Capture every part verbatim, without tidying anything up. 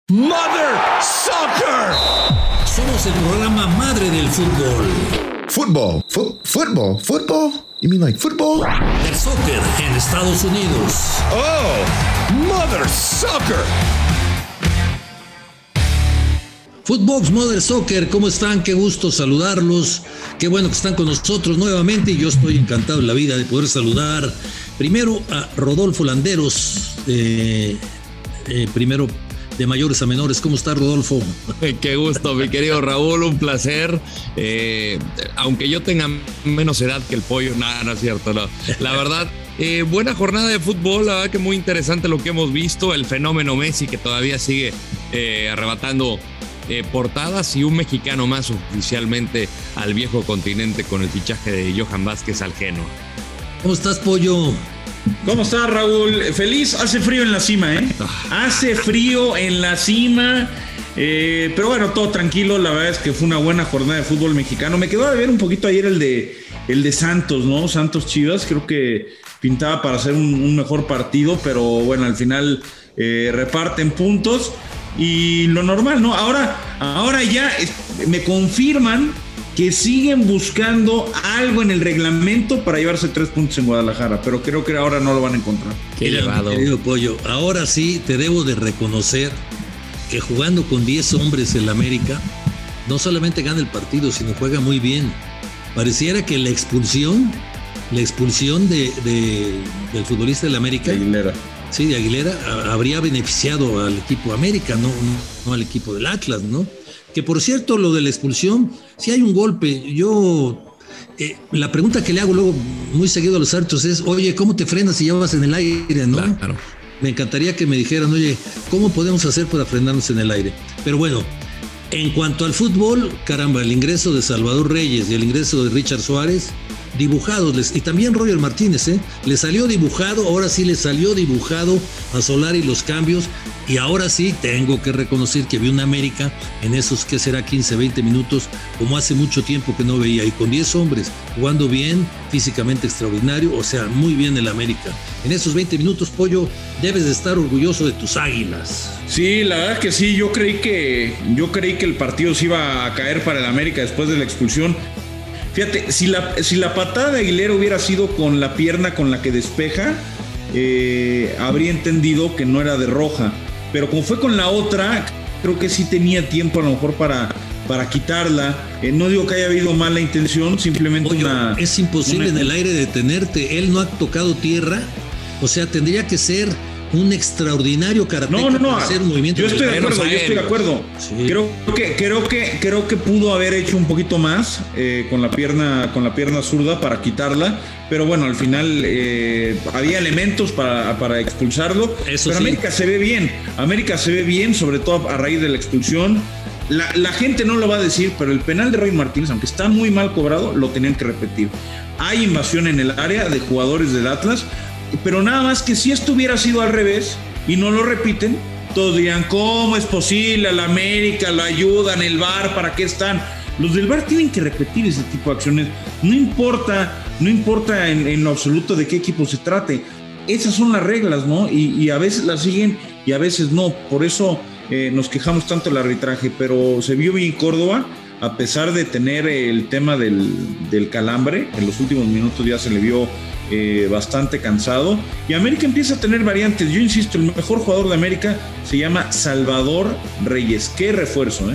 Mother Soccer. Somos el programa madre del fútbol. Football, Fo- football, football. You mean like football? El soccer en Estados Unidos. Oh, Mother Soccer. Footbox Mother Soccer, ¿cómo están? Qué gusto saludarlos. Qué bueno que están con nosotros nuevamente y yo estoy encantado en la vida de poder saludar primero a Rodolfo Landeros, eh, eh, primero de mayores a menores. ¿Cómo está, Rodolfo? Qué gusto, mi querido Raúl, un placer. Eh, aunque yo tenga menos edad que el pollo, nada, no es cierto, no. La verdad, eh, buena jornada de fútbol, la verdad que muy interesante lo que hemos visto, el fenómeno Messi que todavía sigue eh, arrebatando eh, portadas y un mexicano más oficialmente al viejo continente con el fichaje de Johan Vázquez al Genoa. ¿Cómo estás, pollo? ¿Cómo estás, Raúl? Feliz, hace frío en la cima, ¿eh? Hace frío en la cima, eh, pero bueno, todo tranquilo. La verdad es que fue una buena jornada de fútbol mexicano. Me quedó de ver un poquito ayer el de, el de Santos, ¿no? Santos Chivas, creo que pintaba para hacer un, un mejor partido, pero bueno, al final eh, reparten puntos y lo normal, ¿no? Ahora, ahora ya es, me confirman que siguen buscando algo en el reglamento para llevarse tres puntos en Guadalajara, pero creo que ahora no lo van a encontrar. Qué elevado. Querido pollo, ahora sí te debo de reconocer que jugando con diez hombres en la América, no solamente gana el partido, sino juega muy bien. Pareciera que la expulsión, la expulsión de, de, del futbolista de la América, de Aguilera. Sí, de Aguilera, habría beneficiado al equipo América, no, no al equipo del Atlas, ¿no? Que por cierto, lo de la expulsión, si hay un golpe, yo, eh, la pregunta que le hago luego muy seguido a los árbitros es, oye, ¿cómo te frenas si ya vas en el aire, no? Claro. Me encantaría que me dijeran, oye, ¿cómo podemos hacer para frenarnos en el aire? Pero bueno, en cuanto al fútbol, caramba, el ingreso de Salvador Reyes y el ingreso de Richard Suárez, dibujados, les, y también Roger Martínez, ¿eh? Le salió dibujado, ahora sí le salió dibujado a Solari los cambios, y ahora sí tengo que reconocer que vi una América en esos, ¿qué será? quince, veinte minutos, como hace mucho tiempo que no veía, y con diez hombres, jugando bien, físicamente extraordinario, o sea, muy bien el América. En esos veinte minutos, pollo, debes de estar orgulloso de tus Águilas. Sí, la verdad que sí, yo creí que, yo creí que el partido se iba a caer para el América después de la expulsión. Fíjate, si la, si la patada de Aguilera hubiera sido con la pierna con la que despeja, eh, habría entendido que no era de roja. Pero como fue con la otra, creo que sí tenía tiempo a lo mejor para, para quitarla. Eh, no digo que haya habido mala intención, simplemente Oye, una... Es imposible una... en el aire detenerte. Él no ha tocado tierra. O sea, tendría que ser un extraordinario karateca no, no, no. para hacer un movimiento. Yo estoy de acuerdo, yo estoy de acuerdo. Sí. Creo que, creo que, creo que pudo haber hecho un poquito más eh, con la pierna, con la pierna zurda para quitarla, pero bueno, al final eh, había elementos para, para expulsarlo. Eso pero sí. América se ve bien, América se ve bien, sobre todo a raíz de la expulsión. La, la gente no lo va a decir, pero el penal de Roy Martínez, aunque está muy mal cobrado, lo tenían que repetir. Hay invasión en el área de jugadores del Atlas. Pero nada más que si esto hubiera sido al revés y no lo repiten, todos dirían, ¿cómo es posible? A la América lo ayudan, el V A R, ¿para qué están? Los del V A R tienen que repetir ese tipo de acciones. No importa, no importa en, en lo absoluto de qué equipo se trate. Esas son las reglas, ¿no? Y, y a veces las siguen y a veces no. Por eso eh, nos quejamos tanto del arbitraje. Pero se vio bien Córdoba, a pesar de tener el tema del, del calambre. En los últimos minutos ya se le vio Eh, bastante cansado, y América empieza a tener variantes. Yo insisto, el mejor jugador de América se llama Salvador Reyes. Qué refuerzo, ¿eh?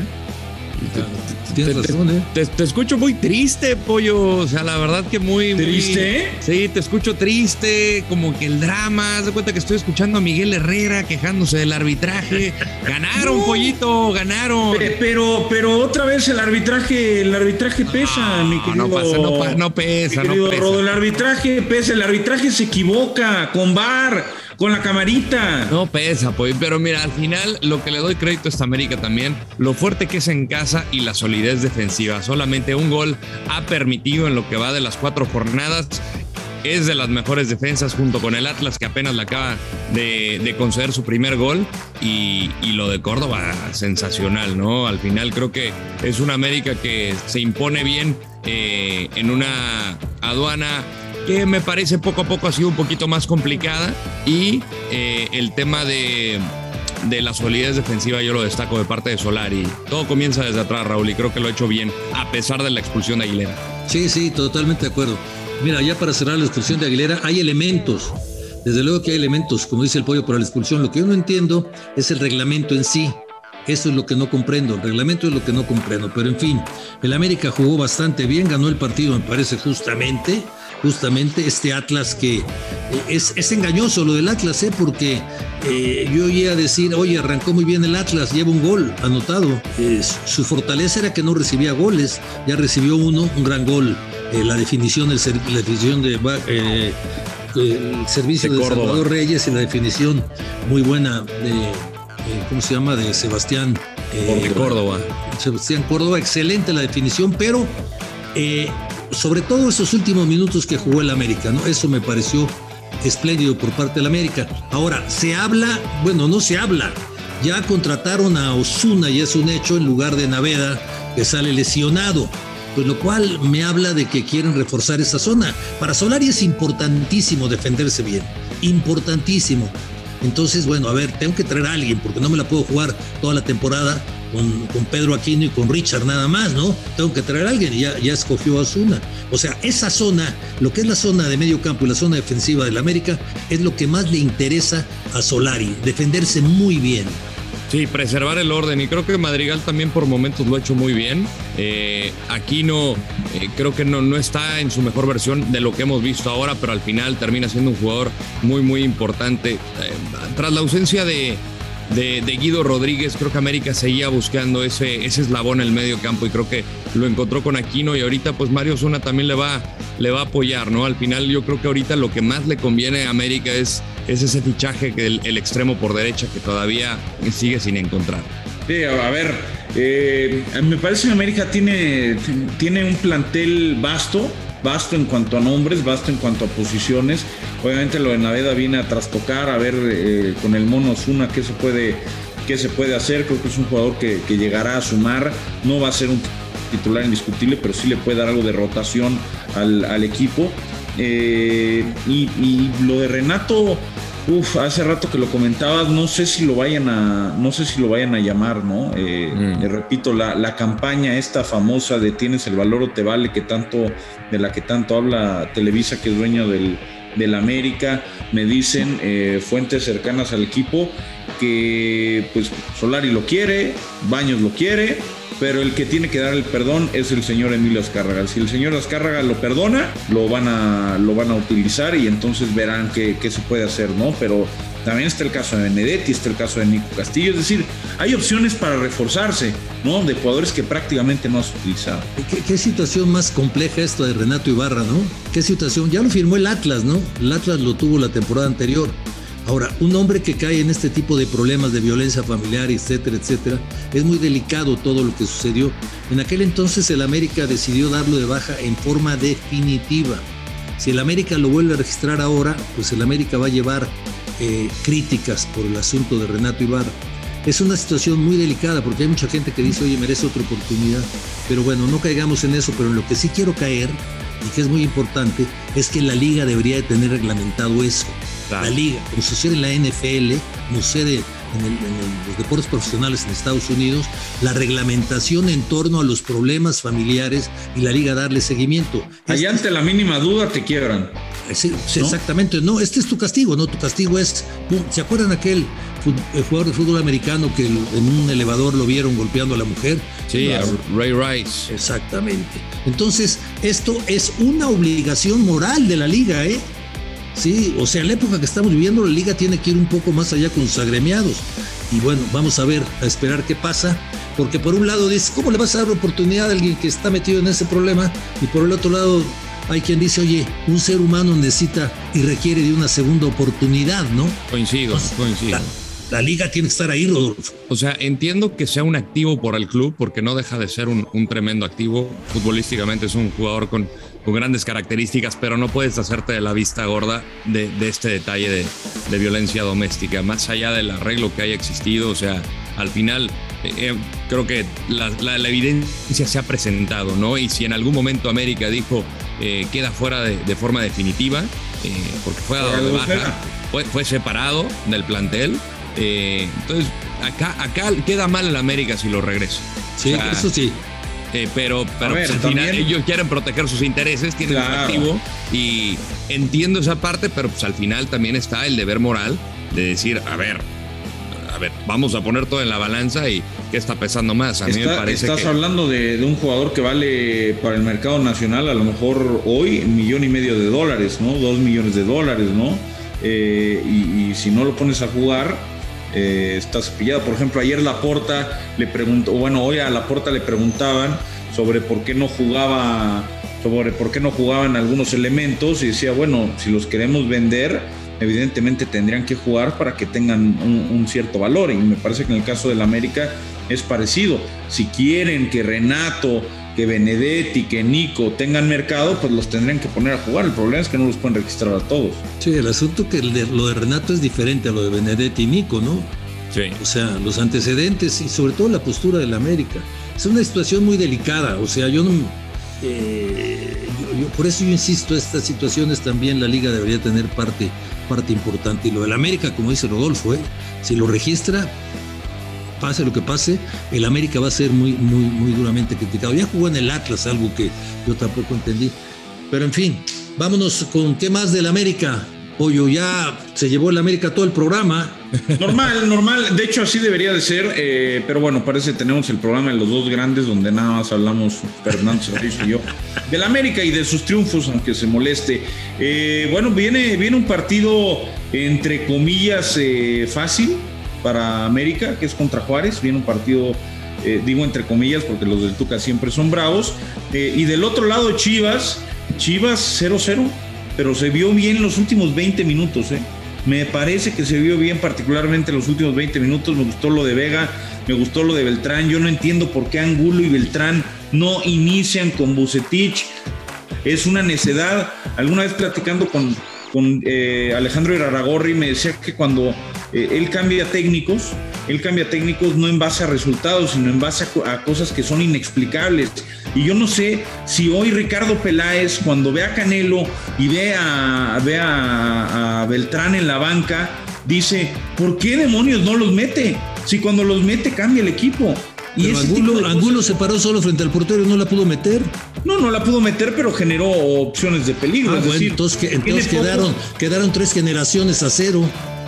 Te, te, te, te escucho muy triste, pollo. O sea, la verdad que muy... ¿Triste? Muy, sí, te escucho triste, como que el drama. Haz de cuenta que estoy escuchando a Miguel Herrera quejándose del arbitraje. Ganaron, no. Pollito, ganaron. Pero, pero, pero otra vez el arbitraje, el arbitraje pesa, no, mi querido. No pasa, no, pa, no pesa, mi querido no pesa. Rodo, el arbitraje pesa, el arbitraje se equivoca con V A R, con la camarita. No pesa, pues, pero mira, al final lo que le doy crédito a esta América también, lo fuerte que es en casa y la solidez defensiva. Solamente un gol ha permitido en lo que va de las cuatro jornadas. Es de las mejores defensas junto con el Atlas, que apenas le acaba de, de conceder su primer gol. Y, y lo de Córdoba, sensacional, ¿no? Al final creo que es una América que se impone bien eh, en una aduana que me parece poco a poco ha sido un poquito más complicada, y eh, el tema de de la solidez defensiva yo lo destaco de parte de Solari. Todo comienza desde atrás, Raúl, y creo que lo ha hecho bien, a pesar de la expulsión de Aguilera. Sí, sí, totalmente de acuerdo. Mira, ya para cerrar la expulsión de Aguilera, hay elementos. Desde luego que hay elementos, como dice el Pollo, para la expulsión. Lo que yo no entiendo es el reglamento en sí. Eso es lo que no comprendo. El reglamento es lo que no comprendo. Pero en fin, el América jugó bastante bien, ganó el partido, me parece, justamente. Justamente este Atlas que eh, es, es engañoso lo del Atlas, ¿eh? Porque eh, yo oía decir, oye, arrancó muy bien el Atlas, lleva un gol anotado. Eh, su fortaleza era que no recibía goles, ya recibió uno, un gran gol. Eh, la definición, el, la definición de... Eh, el servicio de, de Salvador Reyes y la definición muy buena de, de ¿cómo se llama? De Sebastián eh, Córdoba. Sebastián Córdoba, excelente la definición, pero eh, sobre todo esos últimos minutos que jugó el América, ¿no? Eso me pareció espléndido por parte del América. Ahora, se habla, bueno, no se habla, ya contrataron a Osuna, y es un hecho, en lugar de Naveda, que sale lesionado. Pues lo cual me habla de que quieren reforzar esa zona. Para Solari es importantísimo defenderse bien, importantísimo. Entonces, bueno, a ver, tengo que traer a alguien, porque no me la puedo jugar toda la temporada con, con Pedro Aquino y con Richard nada más, ¿no? Tengo que traer a alguien y ya, ya escogió a Osuna. O sea, esa zona, lo que es la zona de medio campo y la zona defensiva del América, es lo que más le interesa a Solari, defenderse muy bien. Sí, preservar el orden, y creo que Madrigal también por momentos lo ha hecho muy bien. Eh, Aquino eh, creo que no, no está en su mejor versión de lo que hemos visto ahora, pero al final termina siendo un jugador muy, muy importante. Eh, tras la ausencia de, de, de Guido Rodríguez, creo que América seguía buscando ese, ese eslabón en el medio campo, y creo que lo encontró con Aquino, y ahorita pues Mario Osuna también le va, le va a apoyar, ¿no? Al final yo creo que ahorita lo que más le conviene a América es es ese fichaje, que el, el extremo por derecha, que todavía sigue sin encontrar. Sí, a ver, eh, me parece que América tiene, tiene un plantel vasto, vasto en cuanto a nombres, vasto en cuanto a posiciones. Obviamente lo de Naveda viene a trastocar, a ver eh, con el Mono Osuna qué se puede, qué se puede hacer. Creo que es un jugador que, que llegará a sumar, no va a ser un titular indiscutible, pero sí le puede dar algo de rotación al, al equipo. Eh, y, y lo de Renato, uff, hace rato que lo comentabas, no sé si lo vayan a, no sé si lo vayan a llamar, ¿no? Eh, mm. eh, repito, la, la campaña esta famosa de tienes el valor o te vale, que tanto, de la que tanto habla Televisa, que es dueño del, del América, me dicen eh, fuentes cercanas al equipo que pues Solari lo quiere, Baños lo quiere, pero el que tiene que dar el perdón es el señor Emilio Azcárraga. Si el señor Azcárraga lo perdona, lo van a, lo van a utilizar, y entonces verán qué, qué se puede hacer, ¿no? Pero también está el caso de Benedetti, está el caso de Nico Castillo, es decir, hay opciones para reforzarse, ¿no? De jugadores que prácticamente no has utilizado. ¿Qué, qué situación más compleja esto de Renato Ibarra, ¿no? ¿Qué situación? Ya lo firmó el Atlas, ¿no? El Atlas lo tuvo la temporada anterior. Ahora, un hombre que cae en este tipo de problemas de violencia familiar, etcétera, etcétera, es muy delicado todo lo que sucedió. En aquel entonces el América decidió darlo de baja en forma definitiva. Si el América lo vuelve a registrar ahora, pues el América va a llevar eh, críticas por el asunto de Renato Ibarra. Es una situación muy delicada, porque hay mucha gente que dice, oye, merece otra oportunidad. Pero bueno, no caigamos en eso, pero en lo que sí quiero caer, y que es muy importante, es que la liga debería de tener reglamentado eso. Claro. La liga, como sucede en la N F L, como sucede en, el, en el, los deportes profesionales en Estados Unidos, la reglamentación en torno a los problemas familiares y la liga darle seguimiento. Allá este, ante la mínima duda te quiebran. Sí, sí, ¿no? Exactamente, no, este es tu castigo, no, tu castigo es, ¿se acuerdan aquel el jugador de fútbol americano que en un elevador lo vieron golpeando a la mujer? Sí, a Ray Rice. Exactamente. Entonces, esto es una obligación moral de la liga, ¿eh? Sí, o sea, en la época que estamos viviendo, la liga tiene que ir un poco más allá con sus agremiados. Y bueno, vamos a ver, a esperar qué pasa, porque por un lado dices, ¿cómo le vas a dar oportunidad a alguien que está metido en ese problema? Y por el otro lado, hay quien dice, oye, un ser humano necesita y requiere de una segunda oportunidad, ¿no? Coincido, Entonces, coincido. La, la liga tiene que estar ahí, Rodolfo. O sea, entiendo que sea un activo por el club, porque no deja de ser un, un tremendo activo. Futbolísticamente es un jugador con, con grandes características, pero no puedes hacerte de la vista gorda de, de este detalle de, de violencia doméstica, más allá del arreglo que haya existido. O sea, al final eh, creo que la, la, la evidencia se ha presentado, ¿no? Y si en algún momento América dijo eh, queda fuera de, de forma definitiva, eh, porque fue dado de baja, fue, fue separado del plantel, Eh, entonces, acá, acá queda mal el América si lo regresa. Sí, o sea, eso sí. Eh, pero pero ver, pues, al también, final ellos quieren proteger sus intereses, tienen claro. un activo y entiendo esa parte, pero pues al final también está el deber moral de decir, a ver, a ver, vamos a poner todo en la balanza y qué está pesando más. A mí Está, me parece estás que... hablando de, de un jugador que vale para el mercado nacional a lo mejor hoy un millón y medio de dólares, ¿no? Dos millones de dólares, ¿no? Eh, y, y si no lo pones a jugar, eh, estás pillado. Por ejemplo, ayer Laporta le preguntó, bueno, hoy a Laporta le preguntaban sobre por qué no jugaba, sobre por qué no jugaban algunos elementos y decía, bueno, si los queremos vender, evidentemente tendrían que jugar para que tengan un, un cierto valor, y me parece que en el caso del América es parecido. Si quieren que Renato, que Benedetti, que Nico tengan mercado, pues los tendrían que poner a jugar. El problema es que no los pueden registrar a todos. Sí, el asunto que el de, lo de Renato es diferente a lo de Benedetti y Nico, ¿no? Sí. O sea, los antecedentes y sobre todo la postura del América. Es una situación muy delicada, o sea, yo no... Eh, yo, yo, por eso yo insisto, estas situaciones también la Liga debería tener parte, parte importante. Y lo del América, como dice Rodolfo, ¿eh? Si lo registra, pase lo que pase, el América va a ser muy, muy, muy duramente criticado. Ya jugó en el Atlas, algo que yo tampoco entendí. Pero en fin, vámonos con qué más del América. Pollo, ya se llevó el América todo el programa. Normal, normal. De hecho, así debería de ser. Eh, pero bueno, parece que tenemos el programa de los dos grandes, donde nada más hablamos Fernando Ceballos y yo del América y de sus triunfos, aunque se moleste. Eh, bueno, viene, viene un partido entre comillas eh, fácil para América, que es contra Juárez. Viene un partido, eh, digo entre comillas, porque los del Tuca siempre son bravos. Eh, y del otro lado, Chivas, Chivas cero cero. Pero se vio bien los últimos veinte minutos, ¿eh? Me parece que se vio bien, particularmente los últimos veinte minutos. Me gustó lo de Vega, me gustó lo de Beltrán. Yo no entiendo por qué Angulo y Beltrán no inician con Vucetich. Es una necedad. Alguna vez platicando con, con eh, Alejandro Irarrágorri, me decía que cuando eh, él cambia técnicos, él cambia técnicos no en base a resultados, sino en base a, a cosas que son inexplicables. Y yo no sé si hoy Ricardo Peláez, cuando ve a Canelo y ve a, ve a, a Beltrán en la banca, dice, ¿por qué demonios no los mete? Si cuando los mete cambia el equipo. Y pero Angulo, Angulo se paró solo frente al portero y no la pudo meter. No, no la pudo meter, pero generó opciones de peligro. Ah, es bueno, decir, entonces, que, entonces quedaron, quedaron tres generaciones a cero.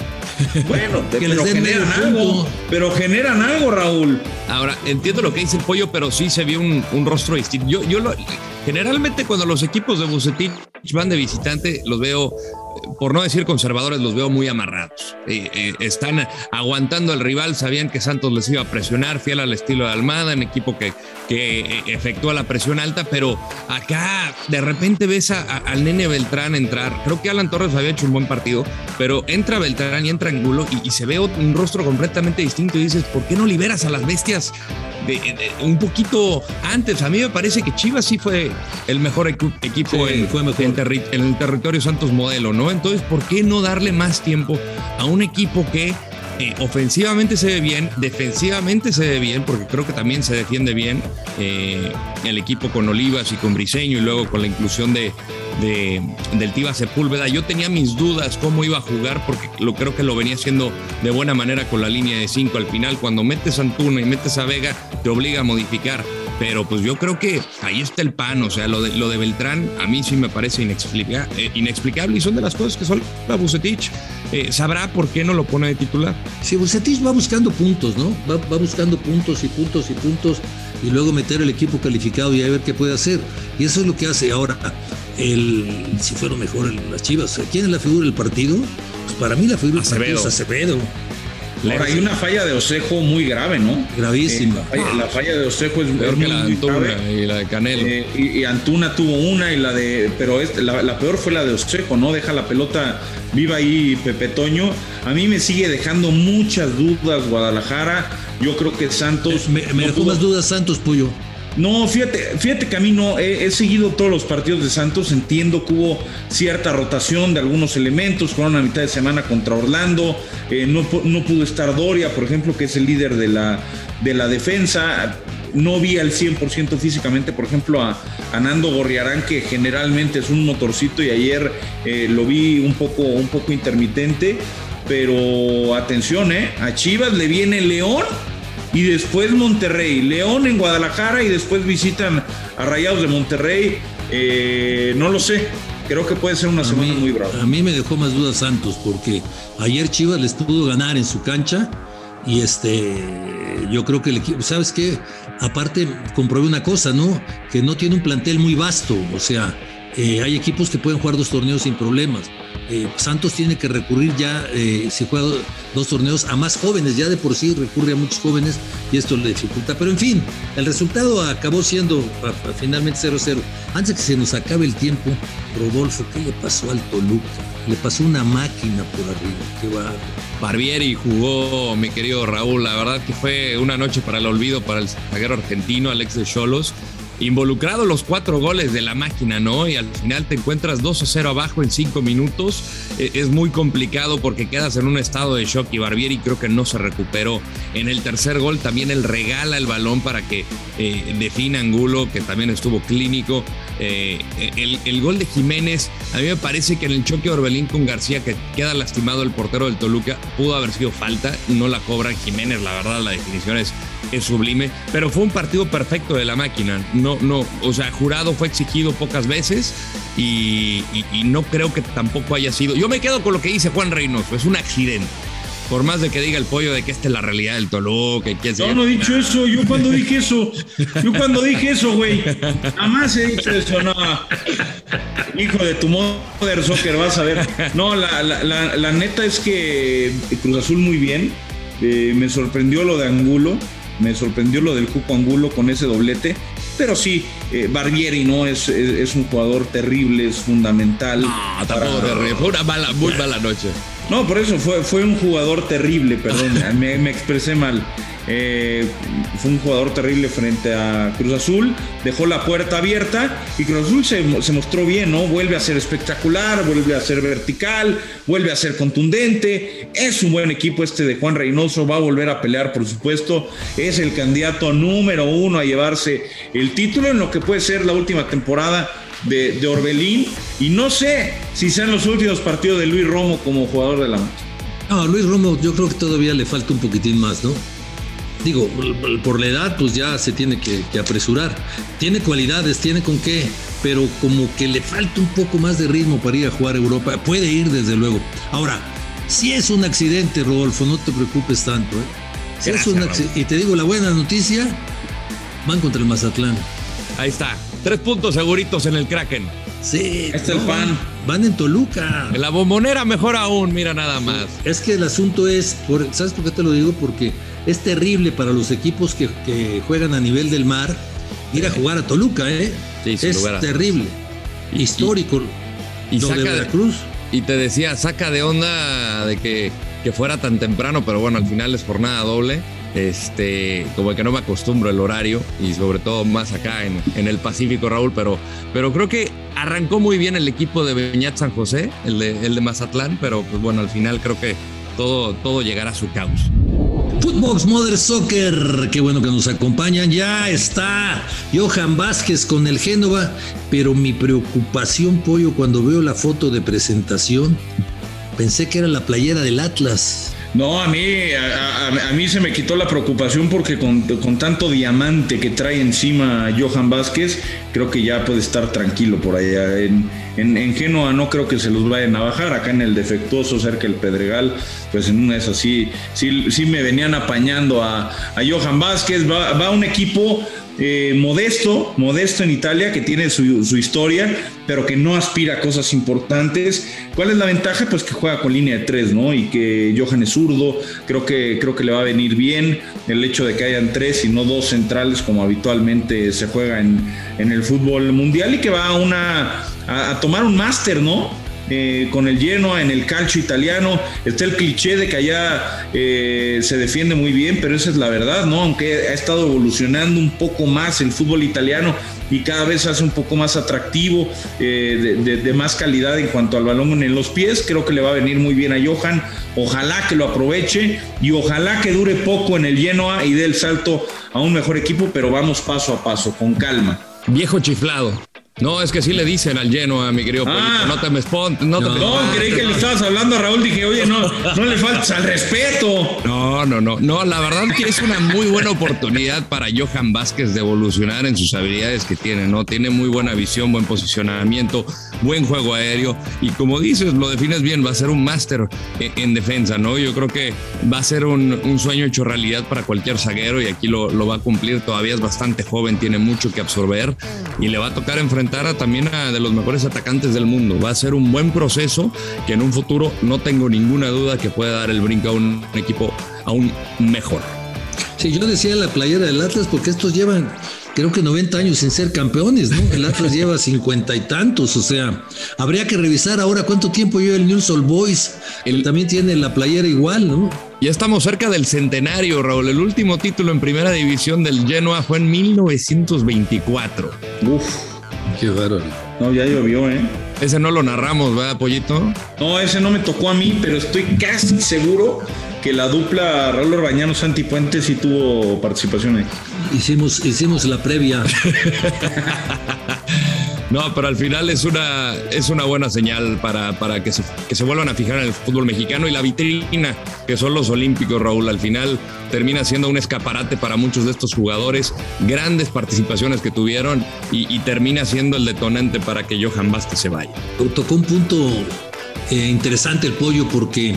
Bueno, que pero generan algo, pero generan algo, Raúl. Ahora, entiendo lo que dice el Pollo, pero sí se vio un, un rostro distinto. Yo, yo lo, generalmente cuando los equipos de Vucetich van de visitante, los veo, por no decir conservadores, los veo muy amarrados. Eh, eh, están aguantando al rival, sabían que Santos les iba a presionar, fiel al estilo de Almada, un equipo que, que efectúa la presión alta, pero acá de repente ves a, a, al nene Beltrán entrar. Creo que Alan Torres había hecho un buen partido, pero entra Beltrán y entra Angulo y, y se ve un rostro completamente distinto y dices, ¿por qué no liberas a las bestias de, de, un poquito antes? A mí me parece que Chivas sí fue el mejor equ- equipo sí, en, fue mejor. En, terri- en el territorio Santos modelo, ¿no? Entonces, ¿por qué no darle más tiempo a un equipo que eh, ofensivamente se ve bien, defensivamente se ve bien, porque creo que también se defiende bien eh, el equipo con Olivas y con Briseño y luego con la inclusión de, de del Tiva Sepúlveda? Yo tenía mis dudas cómo iba a jugar, porque lo creo que lo venía haciendo de buena manera con la línea de cinco. Al final, cuando metes a Antuna y metes a Vega, te obliga a modificar. Pero pues yo creo que ahí está el pan, o sea, lo de, lo de Beltrán a mí sí me parece inexplica, eh, inexplicable y son de las cosas que son la Vucetich. Eh, ¿Sabrá por qué no lo pone de titular? Sí, Vucetich va buscando puntos, ¿no? Va, va buscando puntos y puntos y puntos y luego meter el equipo calificado y a ver qué puede hacer. Y eso es lo que hace ahora. El, si fue lo mejor en las Chivas. ¿Quién es la figura del partido? Pues para mí la figura del partido es Acevedo. Ahora, hay una falla de Osejo muy grave, ¿no? Gravísima. Eh, la, falla, la falla de Osejo es peor muy, que la de Antuna grave. y la de Canelo. Eh, y, y Antuna tuvo una y la de, pero es, la, la peor fue la de Osejo, ¿no? Deja la pelota viva ahí Pepe Toño. A mí me sigue dejando muchas dudas Guadalajara. Yo creo que Santos. Me, me no dejó pudo... más dudas Santos, Puyo. No, fíjate, fíjate que a mí no, he, he seguido todos los partidos de Santos, entiendo que hubo cierta rotación de algunos elementos, fueron a mitad de semana contra Orlando, eh, no, no pudo estar Doria, por ejemplo, que es el líder de la, de la defensa, no vi al cien por ciento físicamente, por ejemplo, a, a Nando Gorriarán, que generalmente es un motorcito y ayer eh, lo vi un poco, un poco intermitente. pero atención, ¿eh? A Chivas le viene León y después Monterrey. León en Guadalajara y después visitan a Rayados de Monterrey. Eh, no lo sé. Creo que puede ser una a semana mí, muy brava. A mí me dejó más dudas Santos, porque ayer Chivas les pudo ganar en su cancha y este, yo creo que el equipo, ¿sabes qué? Aparte comprobé una cosa, ¿no? Que no tiene un plantel muy vasto, o sea, eh, hay equipos que pueden jugar dos torneos sin problemas. Eh, Santos tiene que recurrir ya, eh, si juega dos torneos, a más jóvenes, ya de por sí recurre a muchos jóvenes y esto le dificulta, pero en fin, el resultado acabó siendo a, a, finalmente cero cero. Antes de que se nos acabe el tiempo, Rodolfo, ¿qué le pasó al Toluca? Le pasó una máquina por arriba, qué bárbaro. Barbieri jugó, mi querido Raúl, la verdad que fue una noche para el olvido para el zaguero argentino, Alex de Xolos. Involucrado los cuatro goles de la máquina, ¿no? Y al final te encuentras dos a cero abajo en cinco minutos. Eh, es muy complicado porque quedas en un estado de shock y Barbieri creo que no se recuperó. En el tercer gol también él regala el balón para que eh, defina Angulo, que también estuvo clínico. Eh, el, el gol de Jiménez, a mí me parece que en el choque de Orbelín con García, que queda lastimado el portero del Toluca, pudo haber sido falta, no la cobra Jiménez, la verdad la definición es, es sublime, pero fue un partido perfecto de la máquina. No, no, o sea, Jurado fue exigido pocas veces y, y, y no creo que tampoco haya sido. Yo me quedo con lo que dice Juan Reynoso, es un accidente. Por más de que diga el pollo de que esta es la realidad del Toluca. Y que yo no he dicho eso, yo cuando dije eso, yo cuando dije eso, güey, jamás he dicho eso, no. Hijo de tu mother soccer, vas a ver. No, la, la, la, la neta es que Cruz Azul muy bien. Eh, me sorprendió lo de Angulo, me sorprendió lo del Cuco Angulo con ese doblete. Pero sí, eh, Barbieri no es, es, es un jugador terrible, es fundamental. No, tampoco para... terrible, fue una mala, muy mala noche. No, por eso fue, fue un jugador terrible, perdón, me, me expresé mal. Eh, fue un jugador terrible frente a Cruz Azul, dejó la puerta abierta y Cruz Azul se, se mostró bien, ¿no? Vuelve a ser espectacular, vuelve a ser vertical, vuelve a ser contundente. Es un buen equipo este de Juan Reynoso, va a volver a pelear, por supuesto. Es el candidato número uno a llevarse el título en lo que puede ser la última temporada de, de Orbelín, y no sé si sean los últimos partidos de Luis Romo como jugador de la Mancha. No, Luis Romo yo creo que todavía le falta un poquitín más, ¿no? Digo, por la edad pues ya se tiene que, que apresurar. Tiene cualidades, tiene con qué, pero como que le falta un poco más de ritmo para ir a jugar a Europa. Puede ir desde luego. Ahora, si es un accidente, Rodolfo, no te preocupes tanto, ¿eh? Si Gracias, es un accidente, y te digo la buena noticia, van contra el Mazatlán. Ahí está, tres puntos seguritos en el Kraken. Sí, este no, el pan. Van en Toluca. En la Bombonera mejor aún, mira nada más. Es que el asunto es, por, ¿sabes por qué te lo digo? Porque es terrible para los equipos que, que juegan a nivel del mar ir a jugar a Toluca, ¿eh? Sí, es terrible. Y, histórico. Y, y lo saca de Veracruz. Y te decía, saca de onda de que, que fuera tan temprano, pero bueno, al final es jornada doble. Este, como que no me acostumbro el horario y sobre todo más acá en, en el Pacífico, Raúl, pero, pero creo que arrancó muy bien el equipo de Beñat San José, el de, el de Mazatlán, pero pues bueno, al final creo que todo, todo llegará a su causa. Footbox Mother Soccer, qué bueno que nos acompañan. Ya está Johan Vázquez con el Génova, pero mi preocupación, Pollo, cuando veo la foto de presentación, pensé que era la playera del Atlas. No, a mí, a, a, a mí se me quitó la preocupación porque con, con tanto diamante que trae encima Johan Vázquez, creo que ya puede estar tranquilo por allá. En, en, en Génova no creo que se los vayan a bajar. Acá en el Defectuoso, cerca del Pedregal, pues en una de esas sí, sí, sí me venían apañando a, a Johan Vázquez. Va, va un equipo eh, modesto, modesto en Italia, que tiene su, su historia, pero que no aspira a cosas importantes. ¿Cuál es la ventaja? Pues que juega con línea de tres, ¿no? Y que Johan es zurdo, creo que, creo que le va a venir bien el hecho de que hayan tres y no dos centrales como habitualmente se juega en, en el fútbol mundial, y que va a, una, a, a tomar un máster, ¿no? Eh, con el Genoa en el calcio italiano. Está el cliché de que allá eh, se defiende muy bien, pero esa es la verdad, ¿no? Aunque ha estado evolucionando un poco más el fútbol italiano y cada vez se hace un poco más atractivo, eh, de, de, de más calidad en cuanto al balón en los pies. Creo que le va a venir muy bien a Johan, ojalá que lo aproveche y ojalá que dure poco en el Genoa y dé el salto a un mejor equipo, pero vamos paso a paso, con calma. Viejo chiflado. No, es que sí le dicen al Genoa, mi querido Ah. Polito, no te me espon- no, te No, me no, creí que le estabas hablando a Raúl. Dije, oye, no, no le faltes al respeto. No, no, no, no, la verdad que es una muy buena oportunidad para Johan Vázquez de evolucionar en sus habilidades que tiene, ¿no? Tiene muy buena visión, buen posicionamiento, buen juego aéreo y como dices, lo defines bien, va a ser un máster en, en defensa, ¿no? Yo creo que va a ser un, un sueño hecho realidad para cualquier zaguero y aquí lo, lo va a cumplir, todavía es bastante joven, tiene mucho que absorber y le va a tocar enfrentar a, también a de los mejores atacantes del mundo. Va a ser un buen proceso que en un futuro no tengo ninguna duda que puede dar el brinco a un equipo aún mejor. Sí, yo decía la playera del Atlas porque estos llevan creo que noventa años sin ser campeones, ¿no? El Atlas lleva cincuenta y tantos, o sea, habría que revisar ahora cuánto tiempo lleva el Newell's Old Boys, él también tiene la playera igual, ¿no? Ya estamos cerca del centenario, Raúl. El último título en primera división del Genoa fue en mil novecientos veinticuatro. Uf. Qué bárbaro. No, ya llovió, ¿eh? Ese no lo narramos, ¿verdad, Pollito? No, ese no me tocó a mí, pero estoy casi seguro que la dupla Raúl Orbañano Santi Puentes sí tuvo participación ahí. Hicimos, hicimos la previa. No, pero al final es una, es una buena señal para, para que, se, que se vuelvan a fijar en el fútbol mexicano y la vitrina que son los olímpicos, Raúl. Al final termina siendo un escaparate para muchos de estos jugadores, grandes participaciones que tuvieron y, y termina siendo el detonante para que Johan Vázquez se vaya. Tocó un punto eh, interesante el Pollo porque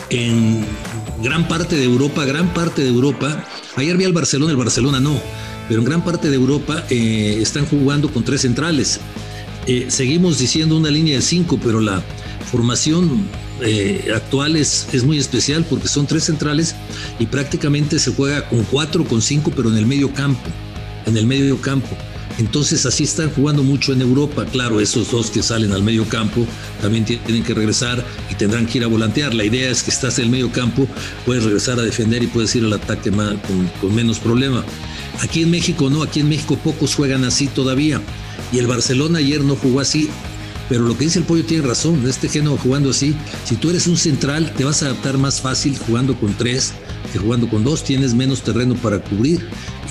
en gran parte de Europa, gran parte de Europa, ayer vi al Barcelona, el Barcelona no, pero en gran parte de Europa eh, están jugando con tres centrales. Eh, seguimos diciendo una línea de cinco, pero la formación eh, actual es, es muy especial porque son tres centrales y prácticamente se juega con cuatro, con cinco, pero en el medio campo, en el medio campo. Entonces así están jugando mucho en Europa. Claro, esos dos que salen al medio campo también tienen que regresar y tendrán que ir a volantear. La idea es que estás en el medio campo, puedes regresar a defender y puedes ir al ataque más, con, con menos problema. Aquí en México no, aquí en México pocos juegan así todavía. Y el Barcelona ayer no jugó así. Pero lo que dice el Pollo tiene razón, este Genoa jugando así, si tú eres un central te vas a adaptar más fácil jugando con tres que jugando con dos, tienes menos terreno para cubrir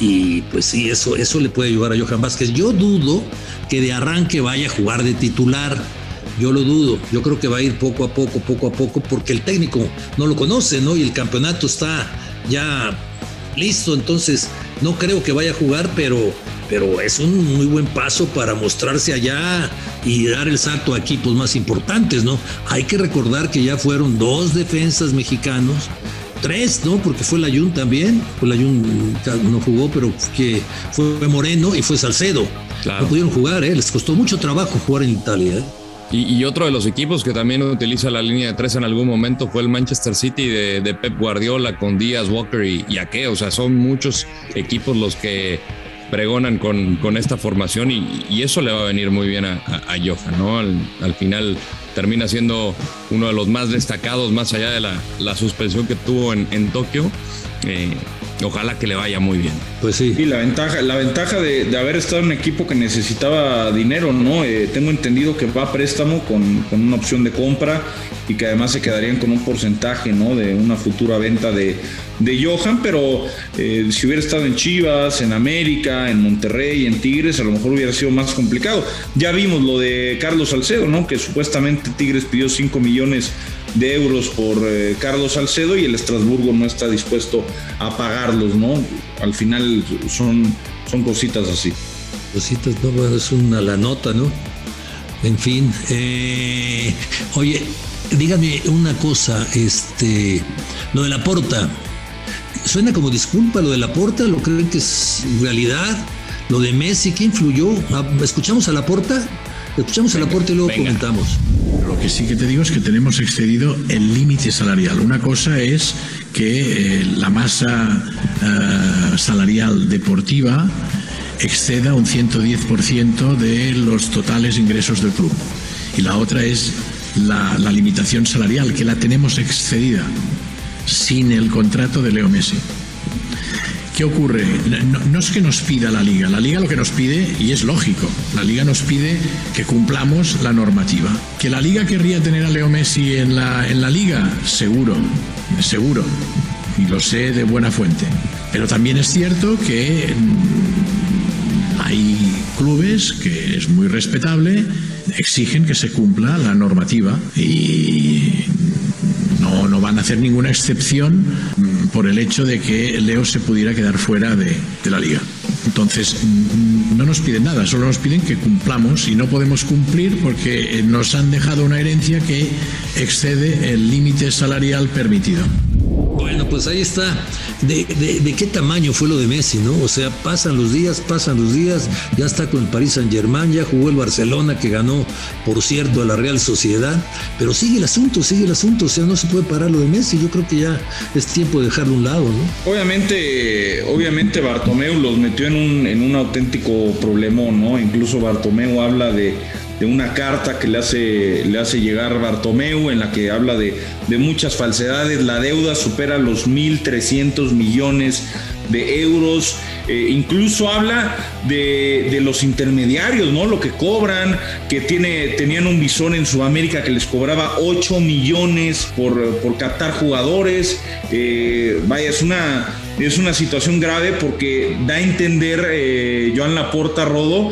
y pues sí, eso, eso le puede ayudar a Johan Vázquez. Yo dudo que de arranque vaya a jugar de titular, yo lo dudo, yo creo que va a ir poco a poco, poco a poco, porque el técnico no lo conoce, ¿no? Y el campeonato está ya listo, entonces no creo que vaya a jugar, pero... pero es un muy buen paso para mostrarse allá y dar el salto a equipos más importantes, ¿no? Hay que recordar que ya fueron dos defensas mexicanos, tres, ¿no? Porque fue Layún también, fue Layún no jugó, pero que fue Moreno y fue Salcedo. Claro. No pudieron jugar, ¿eh? Les costó mucho trabajo jugar en Italia, ¿eh? Y, y otro de los equipos que también utiliza la línea de tres en algún momento fue el Manchester City de, de Pep Guardiola con Díaz, Walker y, y Ake. O sea, son muchos equipos los que pregonan con, con esta formación y, y eso le va a venir muy bien a, a, a Johan, ¿no? Al, al final termina siendo uno de los más destacados, más allá de la, la suspensión que tuvo en, en Tokio. Eh, ojalá que le vaya muy bien. Pues sí. Sí, la ventaja, la ventaja de, de haber estado en un equipo que necesitaba dinero, ¿no? Eh, tengo entendido que va a préstamo con, con una opción de compra y que además se quedarían con un porcentaje, ¿no? De una futura venta de, de Johan, pero eh, si hubiera estado en Chivas, en América, en Monterrey, en Tigres, a lo mejor hubiera sido más complicado. Ya vimos lo de Carlos Salcedo, ¿no? Que supuestamente Tigres pidió cinco millones de euros por eh, Carlos Salcedo y el Estrasburgo no está dispuesto a pagarlos, ¿no? Al final son, son cositas así. Cositas, no, bueno, es una la nota, ¿no? En fin, eh, oye, dígame una cosa, este, lo de Laporta, suena como disculpa lo de Laporta, ¿lo creen que es realidad? Lo de Messi, ¿qué influyó? ¿Escuchamos a Laporta? Escuchamos a Laporta y luego venga, comentamos. Lo que sí que te digo es que tenemos excedido el límite salarial. Una cosa es que eh, la masa eh, salarial deportiva exceda un ciento diez por ciento de los totales ingresos del club. Y la otra es la, la limitación salarial, que la tenemos excedida sin el contrato de Leo Messi. ¿Qué ocurre? No, no es que nos pida la Liga. La Liga lo que nos pide, y es lógico, la Liga nos pide que cumplamos la normativa. ¿Que la Liga querría tener a Leo Messi en la, en la Liga? Seguro, seguro. Y lo sé de buena fuente. Pero también es cierto que hay clubes, que es muy respetable, exigen que se cumpla la normativa y no, no van a hacer ninguna excepción por el hecho de que Leo se pudiera quedar fuera de, de la liga. Entonces, no nos piden nada, solo nos piden que cumplamos, y no podemos cumplir porque nos han dejado una herencia que excede el límite salarial permitido. Bueno, pues ahí está. De, de, ¿De qué tamaño fue lo de Messi, no? O sea, pasan los días, pasan los días, ya está con el Paris Saint-Germain, ya jugó el Barcelona, que ganó, por cierto, a la Real Sociedad, pero sigue el asunto, sigue el asunto, o sea, no se puede parar lo de Messi. Yo creo que ya es tiempo de dejarlo a un lado, ¿no? Obviamente, obviamente Bartomeu los metió en un, en un auténtico problemón, ¿no? Incluso Bartomeu habla de de una carta que le hace, le hace llegar Bartomeu, en la que habla de, de muchas falsedades. La deuda supera los mil trescientos millones de euros. Eh, incluso habla de, de los intermediarios, ¿no? Lo que cobran, que tiene, tenían un visor en Sudamérica que les cobraba ocho millones por, por captar jugadores. Eh, vaya, es una... Es una situación grave porque da a entender eh, Joan Laporta, Rodo,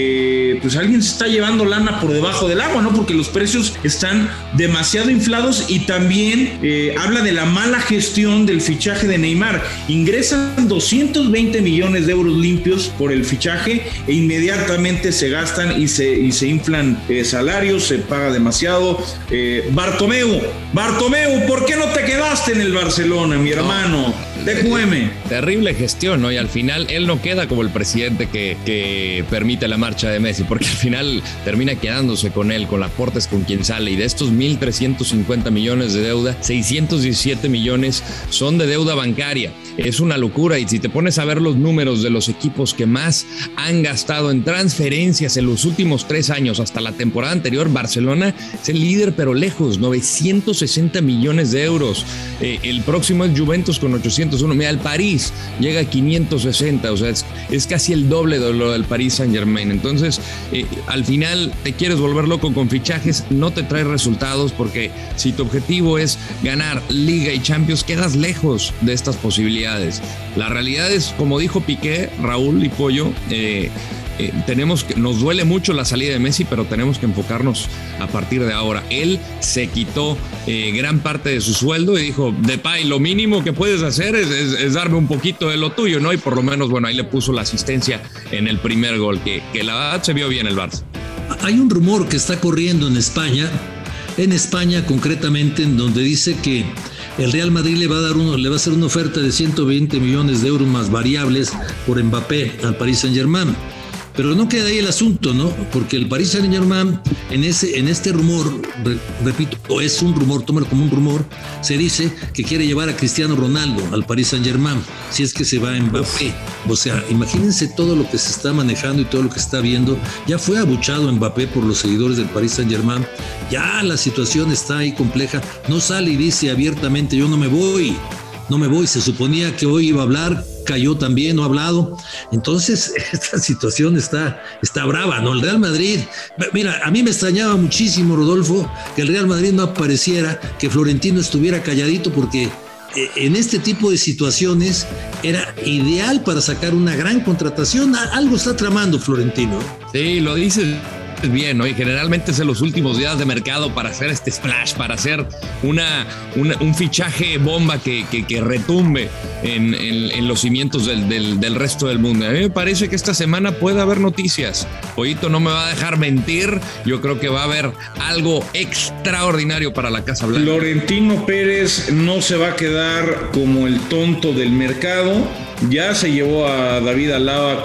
que pues alguien se está llevando lana por debajo del agua, ¿no? Porque los precios están demasiado inflados, y también eh, habla de la mala gestión del fichaje de Neymar. Ingresan doscientos veinte millones de euros limpios por el fichaje e inmediatamente se gastan y se, y se inflan eh, salarios, se paga demasiado. Eh, Bartomeu, Bartomeu, ¿por qué no te quedaste en el Barcelona, mi hermano? T Q M. Terrible gestión, ¿no? Y al final él no queda como el presidente que, que permite la marcha de Messi, porque al final termina quedándose con él, con Laporta es con quien sale, y de estos mil trescientos cincuenta millones de deuda, seiscientos diecisiete millones son de deuda bancaria. Es una locura, y si te pones a ver los números de los equipos que más han gastado en transferencias en los últimos tres años hasta la temporada anterior, Barcelona es el líder, pero lejos, novecientos sesenta millones de euros. Eh, el próximo es Juventus con ochocientos uno. Mira, el París llega a quinientos sesenta, o sea, es, es casi el doble de lo del Paris Saint-Germain. Entonces, eh, al final te quieres volver loco con fichajes, no te trae resultados, porque si tu objetivo es ganar Liga y Champions, quedas lejos de estas posibilidades. La realidad es, como dijo Piqué, Raúl y Pollo, eh, Eh, tenemos que, nos duele mucho la salida de Messi, pero tenemos que enfocarnos a partir de ahora. Él se quitó eh, gran parte de su sueldo y dijo: Depay, lo mínimo que puedes hacer es, es, es darme un poquito de lo tuyo, ¿no? Y por lo menos, bueno, ahí le puso la asistencia en el primer gol, que, que la verdad se vio bien el Barça. Hay un rumor que está corriendo en España, en España concretamente, en donde dice que el Real Madrid le va a dar uno, le va a hacer una oferta de ciento veinte millones de euros más variables por Mbappé al Paris Saint-Germain. Pero no queda ahí el asunto, ¿no? Porque el Paris Saint-Germain, en, ese, en este rumor, re, repito, o es un rumor, tómalo como un rumor, se dice que quiere llevar a Cristiano Ronaldo al Paris Saint-Germain, si es que se va a Mbappé. O sea, imagínense todo lo que se está manejando y todo lo que se está viendo. Ya fue abuchado Mbappé por los seguidores del Paris Saint-Germain. Ya la situación está ahí compleja. No sale y dice abiertamente: yo no me voy, no me voy. Se suponía que hoy iba a hablar, cayó también, no ha hablado. Entonces, esta situación está, está brava, ¿no? El Real Madrid, mira, a mí me extrañaba muchísimo, Rodolfo, que el Real Madrid no apareciera, que Florentino estuviera calladito, porque en este tipo de situaciones era ideal para sacar una gran contratación. Algo está tramando Florentino. Sí, lo dices bien, ¿no? Y generalmente es en los últimos días de mercado para hacer este splash, para hacer una, una un fichaje bomba que, que, que retumbe en, en, en los cimientos del, del, del resto del mundo. A mí me parece que esta semana puede haber noticias. Pollito no me va a dejar mentir. Yo creo que va a haber algo extraordinario para la Casa Blanca. Florentino Pérez no se va a quedar como el tonto del mercado. Ya se llevó a David Alaba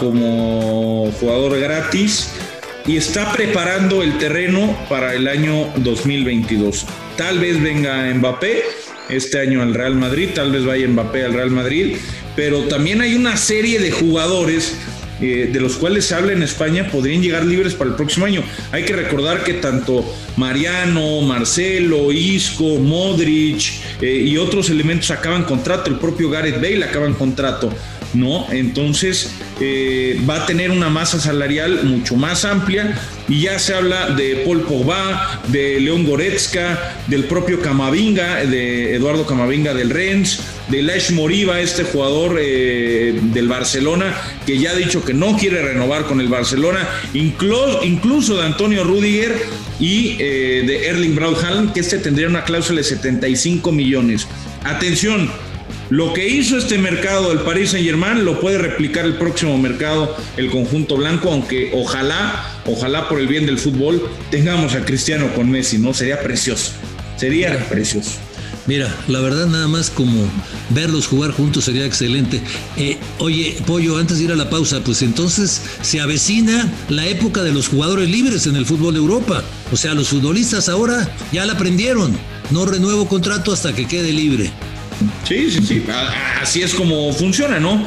como jugador gratis y está preparando el terreno para el año dos mil veintidós. Tal vez venga Mbappé este año al Real Madrid, tal vez vaya Mbappé al Real Madrid, pero también hay una serie de jugadores eh, de los cuales se habla en España podrían llegar libres para el próximo año. Hay que recordar que tanto Mariano, Marcelo, Isco, Modric eh, y otros elementos acaban contrato, el propio Gareth Bale acaba en contrato. ¿no? Entonces eh, va a tener una masa salarial mucho más amplia, y ya se habla de Paul Pogba, de León Goretzka, del propio Camavinga, de Eduardo Camavinga del Rennes, de Lech Moriba, este jugador eh, del Barcelona, que ya ha dicho que no quiere renovar con el Barcelona, incluso, incluso de Antonio Rüdiger y eh, de Erling Braut Haaland, que este tendría una cláusula de setenta y cinco millones. Atención, lo que hizo este mercado del Paris Saint-Germain lo puede replicar el próximo mercado el conjunto blanco, aunque ojalá, ojalá por el bien del fútbol tengamos a Cristiano con Messi, ¿no? Sería precioso, sería Mira, precioso. Mira, la verdad nada más como verlos jugar juntos sería excelente. Eh, oye, Pollo, antes de ir a la pausa, pues entonces se avecina la época de los jugadores libres en el fútbol de Europa. O sea, los futbolistas ahora ya la aprendieron. No renuevo contrato hasta que quede libre. Sí, sí, sí, así es como funciona, ¿no?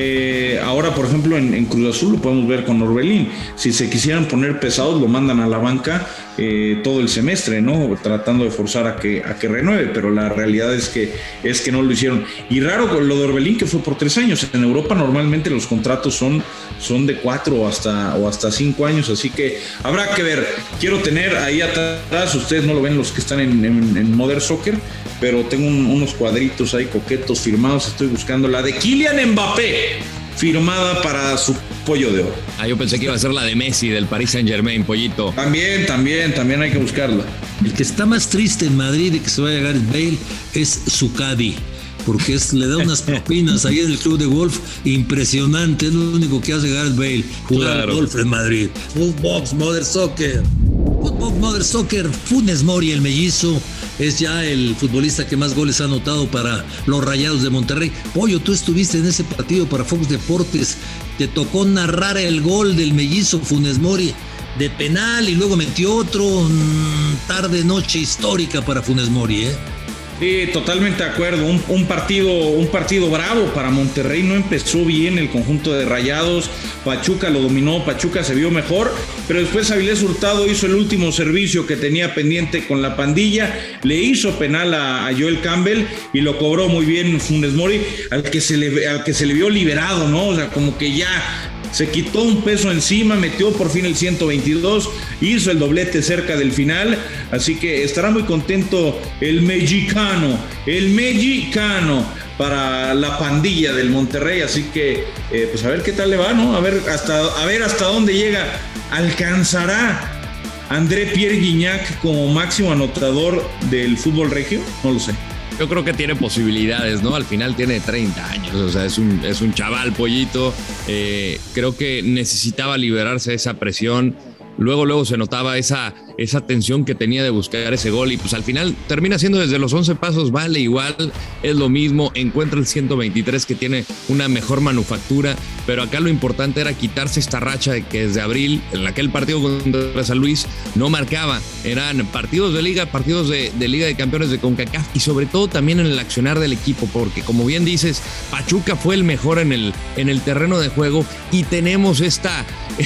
Eh, ahora, por ejemplo, en, en Cruz Azul lo podemos ver con Orbelín. Si se quisieran poner pesados, lo mandan a la banca eh, todo el semestre, ¿no? Tratando de forzar a que, a que renueve, pero la realidad es que, es que no lo hicieron. Y raro lo de Orbelín, que fue por tres años. En Europa normalmente los contratos son, son de cuatro o hasta, o hasta cinco años, así que habrá que ver. Quiero tener ahí atrás, ustedes no lo ven los que están en, en, en Modern Soccer, pero tengo un, unos cuadritos ahí coquetos firmados. Estoy buscando la de Kylian Mbappé, firmada para su pollo de oro. Ah, yo pensé que iba a ser la de Messi del Paris Saint-Germain, Pollito. También, también, también hay que buscarla. El que está más triste en Madrid de que se vaya Gareth Bale es su caddy, porque es, le da unas propinas ahí en el club de golf impresionante. Es lo único que hace Gareth Bale, jugar claro. golf en Madrid. Footbox Modern Soccer. Footbox Modern Soccer. Funes Mori, el mellizo, es ya el futbolista que más goles ha anotado para los Rayados de Monterrey. Pollo, tú estuviste en ese partido para Fox Deportes. Te tocó narrar el gol del mellizo Funes Mori de penal y luego metió otro. Mmm, tarde, noche histórica para Funes Mori, ¿eh? Sí, totalmente de acuerdo. Un, un partido, un partido bravo para Monterrey. No empezó bien el conjunto de Rayados. Pachuca lo dominó, Pachuca se vio mejor, pero después Avilés Hurtado hizo el último servicio que tenía pendiente con la pandilla. Le hizo penal a, a Joel Campbell y lo cobró muy bien Funes Mori, al que se le, al que se le vio liberado, ¿no? O sea, como que ya se quitó un peso encima, metió por fin el ciento veintidós, hizo el doblete cerca del final, así que estará muy contento el mexicano, el mexicano para la pandilla del Monterrey, así que eh, pues a ver qué tal le va, ¿no? A ver hasta, a ver hasta dónde llega. ¿Alcanzará André Pierre Gignac como máximo anotador del fútbol regio? No lo sé. Yo creo que tiene posibilidades, ¿no? Al final tiene treinta años, o sea, es un, es un chaval, Pollito. Eh, creo que necesitaba liberarse de esa presión. Luego, luego se notaba esa, esa tensión que tenía de buscar ese gol y pues al final termina siendo desde los once pasos, vale igual, es lo mismo, encuentra el ciento veintitrés que tiene una mejor manufactura, pero acá lo importante era quitarse esta racha de que desde abril, en aquel partido contra San Luis, no marcaba, eran partidos de liga, partidos de, de Liga de Campeones de CONCACAF y sobre todo también en el accionar del equipo, porque como bien dices, Pachuca fue el mejor en el, en el terreno de juego y tenemos esta,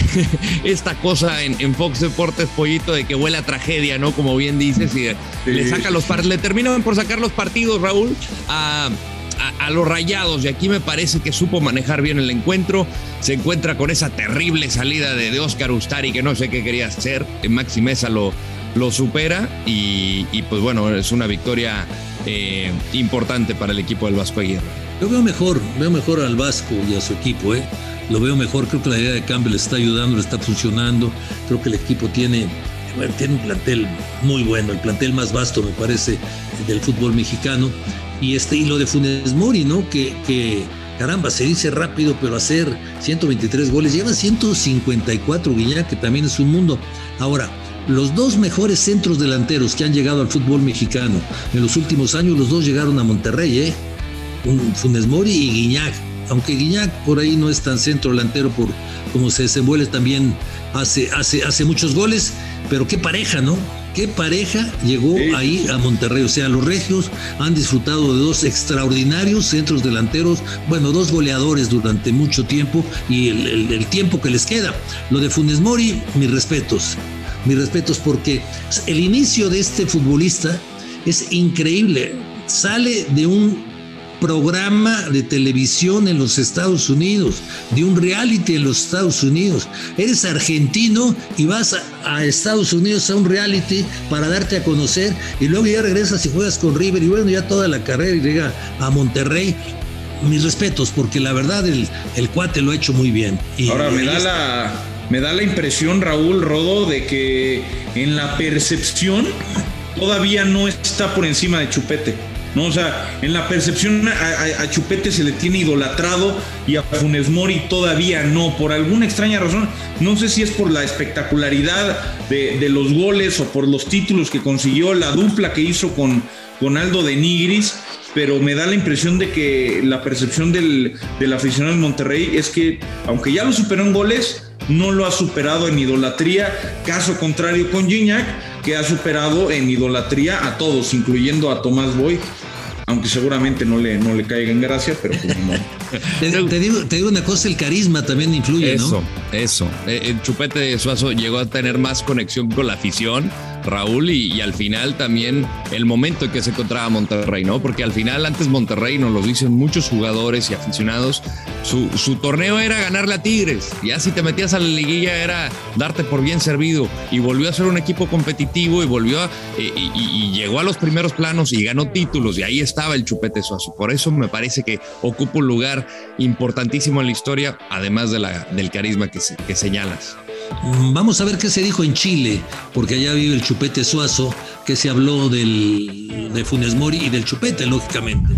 esta cosa en en Fox Deportes, Pollito, de que huele a tragedia, ¿no? Como bien dices, y sí. le saca los par- le terminaban por sacar los partidos, Raúl, a, a, a los Rayados, y aquí me parece que supo manejar bien el encuentro. Se encuentra con esa terrible salida de, de Óscar Ustari, que no sé qué quería hacer. Maxi Meza lo, lo supera, y, y pues bueno, es una victoria eh, importante para el equipo del Vasco Aguirre. Yo veo mejor, veo mejor al Vasco y a su equipo, ¿eh? Lo veo mejor, creo que la idea de Campbell le está ayudando, le está funcionando. Creo que el equipo tiene, bueno, tiene un plantel muy bueno, el plantel más vasto, me parece, del fútbol mexicano. Y este y lo de Funes Mori, ¿no? Que, que caramba, se dice rápido, pero hacer ciento veintitrés goles, lleva ciento cincuenta y cuatro Guiñac, que también es un mundo. Ahora, los dos mejores centros delanteros que han llegado al fútbol mexicano en los últimos años, los dos llegaron a Monterrey, ¿eh? Un Funes Mori y Guiñac. Aunque Guiñac por ahí no es tan centro delantero por como se desenvuelve, también hace, hace, hace muchos goles, pero qué pareja, ¿no? Qué pareja llegó sí. ahí a Monterrey. O sea, los regios han disfrutado de dos extraordinarios centros delanteros, bueno, dos goleadores durante mucho tiempo y el, el, el tiempo que les queda. Lo de Funes Mori, mis respetos, mis respetos, porque el inicio de este futbolista es increíble. Sale de un programa de televisión en los Estados Unidos, de un reality en los Estados Unidos. Eres argentino y vas a, a Estados Unidos a un reality para darte a conocer y luego ya regresas y juegas con River y bueno, ya toda la carrera y llega a Monterrey. Mis respetos, porque la verdad el, el cuate lo ha hecho muy bien. Y, Ahora me y da, la, me da la impresión, Raúl Rodo, de que en la percepción todavía no está por encima de Chupete. No, o sea, en la percepción a, a, a Chupete se le tiene idolatrado y a Funes Mori todavía no, por alguna extraña razón. No sé si es por la espectacularidad de, de los goles o por los títulos que consiguió, la dupla que hizo con, con Aldo de Nigris, pero me da la impresión de que la percepción del, del aficionado en Monterrey es que, aunque ya lo superó en goles, no lo ha superado en idolatría, caso contrario con Gignac, que ha superado en idolatría a todos, incluyendo a Tomás Boy, aunque seguramente no le, no le caiga en gracia, pero pues no. te, te, digo, te digo una cosa, el carisma también influye, eso, ¿no? Eso, eso. El Chupete Suazo llegó a tener más conexión con la afición, Raúl, y, y al final también el momento en que se encontraba Monterrey, ¿no? Porque al final antes Monterrey, nos lo dicen muchos jugadores y aficionados, su, su torneo era ganarle a Tigres, ya si te metías a la liguilla era darte por bien servido, y volvió a ser un equipo competitivo y volvió a, y, y, y llegó a los primeros planos y ganó títulos, y ahí estaba el Chupete Suazo. Por eso me parece que ocupa un lugar importantísimo en la historia, además de la, del carisma que, se, que señalas. Vamos a ver qué se dijo en Chile, porque allá vive el Chupete Suazo, que se habló del, de Funes Mori y del Chupete, lógicamente.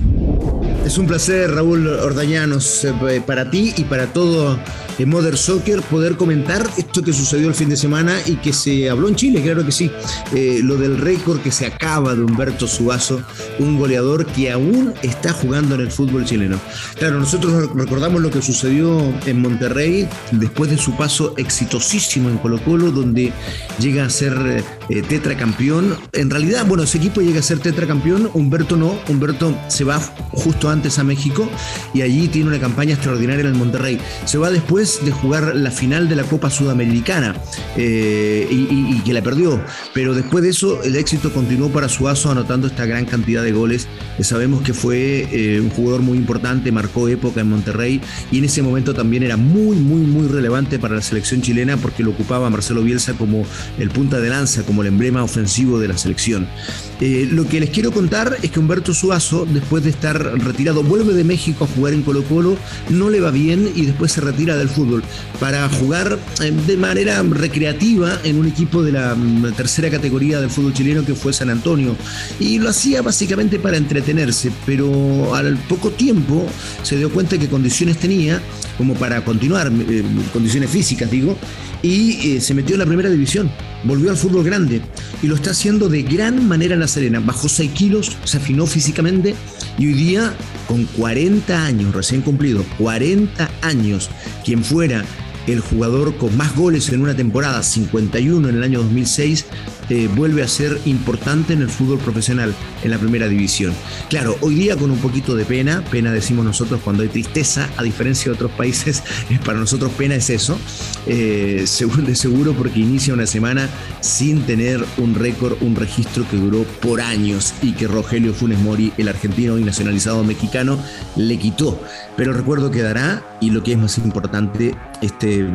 Es un placer, Raúl Ordañanos, eh, para ti y para todo en Mother Soccer poder comentar esto que sucedió el fin de semana y que se habló en Chile, claro que sí. Eh, lo del récord que se acaba de Humberto Suazo, un goleador que aún está jugando en el fútbol chileno. Claro, nosotros recordamos lo que sucedió en Monterrey después de su paso exitosísimo en Colo-Colo, donde llega a ser eh, tetracampeón. En realidad, bueno, ese equipo llega a ser tetracampeón, Humberto no, Humberto se va justo antes a México y allí tiene una campaña extraordinaria en el Monterrey. Se va después de jugar la final de la Copa Sudamericana eh, y, y, y que la perdió, pero después de eso el éxito continuó para Suazo, anotando esta gran cantidad de goles. Eh, sabemos que fue eh, un jugador muy importante, marcó época en Monterrey y en ese momento también era muy muy muy relevante para la selección chilena, porque lo ocupaba Marcelo Bielsa como el punta de lanza, como el emblema ofensivo de la selección. Eh, lo que les quiero contar es que Humberto Suazo, después de estar retirado, vuelve de México a jugar en Colo-Colo, no le va bien y después se retira del fútbol para jugar eh, de manera recreativa en un equipo de la um, tercera categoría del fútbol chileno, que fue San Antonio, y lo hacía básicamente para entretenerse, pero al poco tiempo se dio cuenta que condiciones tenía como para continuar, eh, condiciones físicas digo, y eh, se metió en la primera división, volvió al fútbol grande y lo está haciendo de gran manera en La Serena. Bajó seis kilos, se afinó físicamente y hoy día, con cuarenta años recién cumplido, cuarenta años, quien fuera el jugador con más goles en una temporada, cincuenta y uno en el año dos mil seis, eh, vuelve a ser importante en el fútbol profesional, en la primera división. Claro, hoy día con un poquito de pena, pena decimos nosotros cuando hay tristeza, a diferencia de otros países, para nosotros pena es eso, eh, seguro, de seguro porque inicia una semana sin tener un récord, un registro que duró por años y que Rogelio Funes Mori, el argentino y nacionalizado mexicano, le quitó. Pero el recuerdo quedará, y lo que es más importante, este,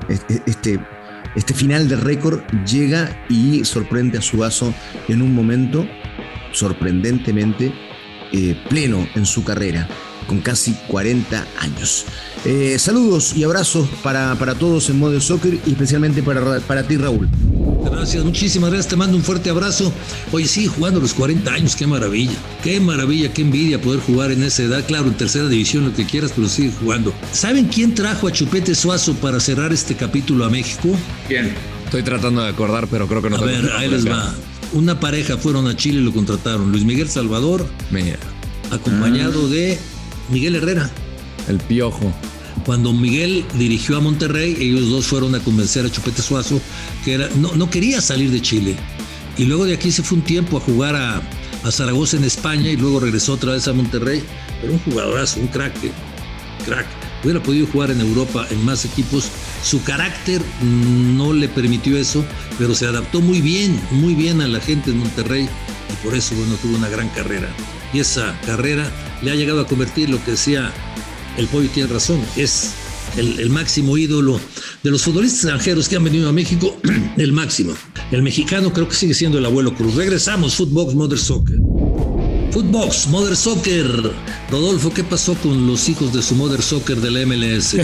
este, este final de récord llega y sorprende a Suazo en un momento sorprendentemente eh, pleno en su carrera, con casi cuarenta años. Eh, saludos y abrazos para, para todos en Mother Soccer y especialmente para, para ti, Raúl. Gracias, muchísimas gracias, te mando un fuerte abrazo. Oye, sí, jugando a los cuarenta años, qué maravilla, qué maravilla, qué envidia poder jugar en esa edad, claro, en tercera división, lo que quieras, pero sigue jugando. ¿Saben quién trajo a Chupete Suazo para cerrar este capítulo a México? ¿Quién? Estoy tratando de acordar, pero creo que no. A ver, ahí les va. Una pareja fueron a Chile y lo contrataron, Luis Miguel Salvador, Mira. acompañado ah. de Miguel Herrera. El Piojo. Cuando Miguel dirigió a Monterrey, ellos dos fueron a convencer a Chupete Suazo que era, no, no quería salir de Chile. Y luego de aquí se fue un tiempo a jugar a, a Zaragoza en España y luego regresó otra vez a Monterrey. Pero un jugadorazo, un crack, crack. hubiera podido jugar en Europa en más equipos. Su carácter no le permitió eso, pero se adaptó muy bien, muy bien a la gente en Monterrey y por eso, bueno, tuvo una gran carrera. Y esa carrera le ha llegado a convertir, lo que decía el Pollo, tiene razón, es el, el máximo ídolo de los futbolistas extranjeros que han venido a México, el máximo. El mexicano creo que sigue siendo el Abuelo Cruz. Regresamos, Footbox Mother Soccer. Footbox Mother Soccer. Rodolfo, ¿qué pasó con los hijos de su Mother Soccer de la M L S?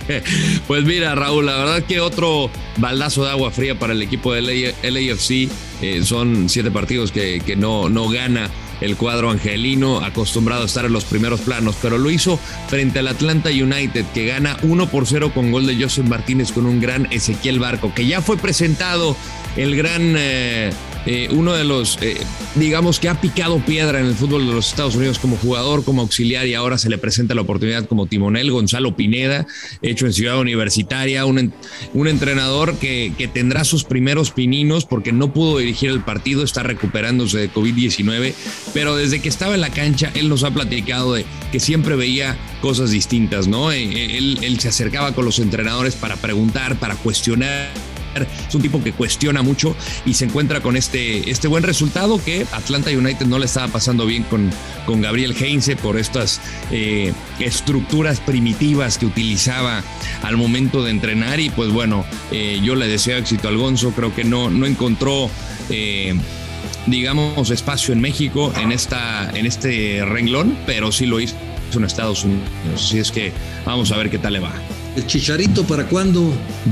Pues mira, Raúl, la verdad que otro baldazo de agua fría para el equipo del L A F C. Eh, son siete partidos que, que no, no gana el cuadro angelino, acostumbrado a estar en los primeros planos, pero lo hizo frente al Atlanta United, que gana uno por cero con gol de Joseph Martínez con un gran Ezequiel Barco, que ya fue presentado el gran... Eh, Eh, uno de los, eh, digamos que ha picado piedra en el fútbol de los Estados Unidos como jugador, como auxiliar, y ahora se le presenta la oportunidad como timonel, Gonzalo Pineda, hecho en Ciudad Universitaria, un, un entrenador que, que tendrá sus primeros pininos porque no pudo dirigir el partido, está recuperándose de covid diecinueve, pero desde que estaba en la cancha, él nos ha platicado de que siempre veía cosas distintas, ¿no? Él, él se acercaba con los entrenadores para preguntar, para cuestionar. Es un tipo que cuestiona mucho y se encuentra con este, este buen resultado que Atlanta United no le estaba pasando bien con, con Gabriel Heinze por estas eh, estructuras primitivas que utilizaba al momento de entrenar y pues bueno, eh, yo le deseo éxito al Gonzo, creo que no, no encontró eh, digamos espacio en México en, esta, en este renglón, pero sí lo hizo en Estados Unidos, así es que vamos a ver qué tal le va. ¿El Chicharito para cuándo?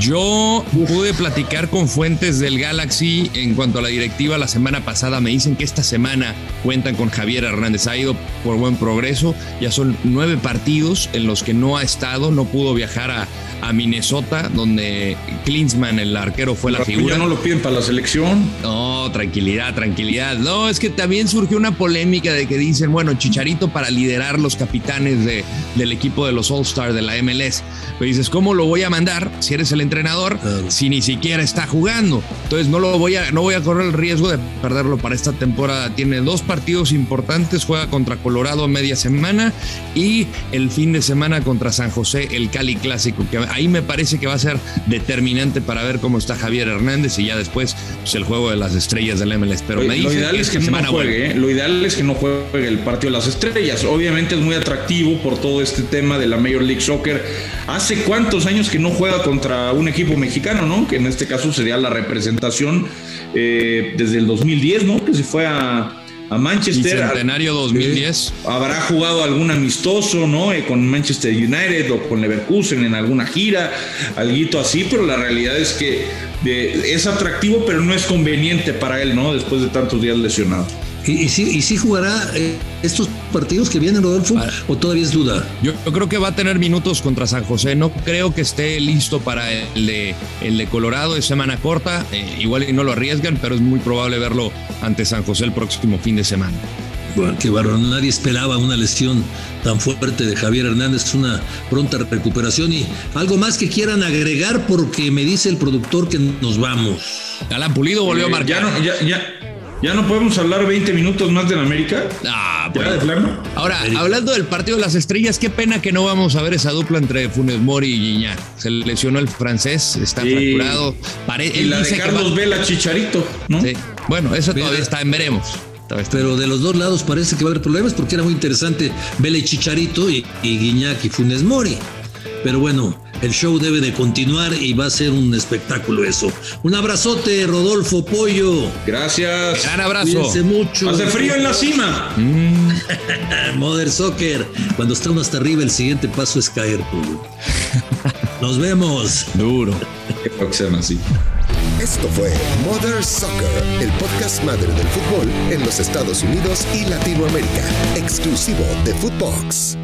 Yo pude platicar con fuentes del Galaxy en cuanto a la directiva la semana pasada. Me dicen que esta semana cuentan con Javier Hernández. Ha ido por buen progreso. Ya son nueve partidos en los que no ha estado. No pudo viajar a, a Minnesota, donde Klinsmann, el arquero, fue la figura. ¿Ya no lo piden para la selección? No, tranquilidad, tranquilidad. No, es que también surgió una polémica de que dicen, bueno, Chicharito para liderar los capitanes de, del equipo de los All-Star de la M L S. Pero dices, ¿cómo lo voy a mandar si eres el entrenador claro. si ni siquiera está jugando? Entonces no lo voy a, no voy a correr el riesgo de perderlo para esta temporada. Tiene dos partidos importantes, juega contra Colorado a media semana y el fin de semana contra San José, el Cali Clásico, que ahí me parece que va a ser determinante para ver cómo está Javier Hernández y ya después pues, el juego de las estrellas del M L S. Pero lo, me dicen lo ideal que es que no juegue, ¿eh? Lo ideal es que no juegue el partido de las estrellas. Obviamente es muy atractivo por todo este tema de la Major League Soccer. Hace cuántos años que no juega contra un equipo mexicano, ¿no? Que en este caso sería la representación eh, desde el dos mil diez, ¿no? Que se fue a, a Manchester. Centenario dos mil diez. Eh, habrá jugado algún amistoso, ¿no? Eh, con Manchester United o con Leverkusen en alguna gira, alguito así, pero la realidad es que eh, es atractivo, pero no es conveniente para él, ¿no? Después de tantos días lesionado. ¿Y, y, sí, y sí jugará eh, estos partidos que vienen, Rodolfo? Vale. ¿O todavía es duda? Yo, yo creo que va a tener minutos contra San José. No creo que esté listo para el de, el de Colorado. Es semana corta. Eh, igual y no lo arriesgan, pero es muy probable verlo ante San José el próximo fin de semana. Bueno, qué bárbaro. Nadie esperaba una lesión tan fuerte de Javier Hernández, una pronta recuperación. Y algo más que quieran agregar, porque me dice el productor que nos vamos. Alan Pulido volvió eh, a marcar. Ya no, ya, ya. ¿Ya no podemos hablar veinte minutos más del América? Ah, bueno. ¿De plano? Ahora, América. Hablando del partido de las estrellas, qué pena que no vamos a ver esa dupla entre Funes Mori y Gignac. Se lesionó el francés, está sí. fracturado. Pare- y la de Carlos va... Vela Chicharito, ¿no? Sí. Bueno, eso Mira, todavía está en veremos. Pero de los dos lados parece que va a haber problemas porque era muy interesante Vela y Chicharito y, y Gignac y Funes Mori. Pero bueno, el show debe de continuar y va a ser un espectáculo eso. Un abrazote, Rodolfo Pollo. Gracias. Gran abrazo. Cuídense mucho. Hace frío en la cima. Mm. Mother Soccer. Cuando está uno hasta arriba, el siguiente paso es caer, Pollo. Nos vemos. Duro. Que sean así. Esto fue Mother Soccer, el podcast madre del fútbol en los Estados Unidos y Latinoamérica, exclusivo de Footbox.